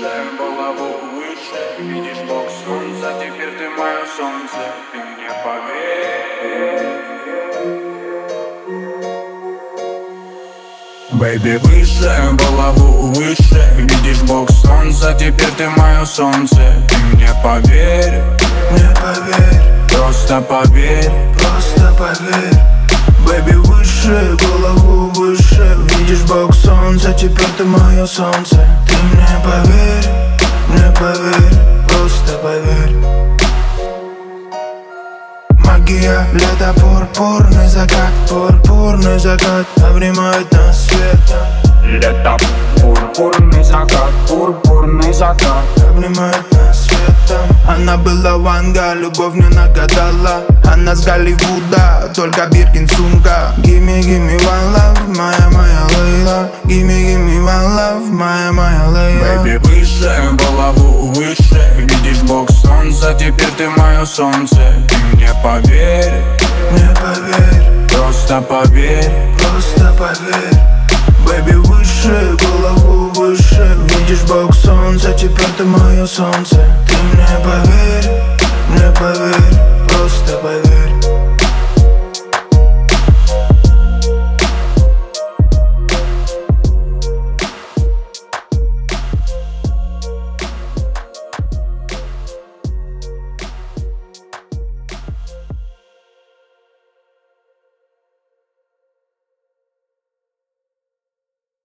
выше, голову выше. Видишь бок солнца, теперь ты мое солнце. Ты мне поверь. Бэйби, выше, голову выше. Видишь бок солнца, теперь ты мое солнце. Ты мне поверь, мне поверь, просто поверь, просто поверь. Бэйби, выше, голову выше. Видишь бок солнца, теперь ты мое солнце. Ты мне поверь, просто поверь. Магия, лето, пурпурный закат обнимает нас свет. Лето, пурпурный закат Обнимает нас светом. Она была в Анга, любовь не нагадала. Она с Голливуда, только Биркин сумка. Give me one love, моя Лейла. Give me one love, моя Лейла. Бэйби, выше, голову выше. Видишь бок солнца, теперь ты мое солнце. Ты мне поверь, просто поверь, просто поверь. Бэйби, выше, голову выше. Видишь бок солнца, теперь ты мое солнце. Ты мне поверь,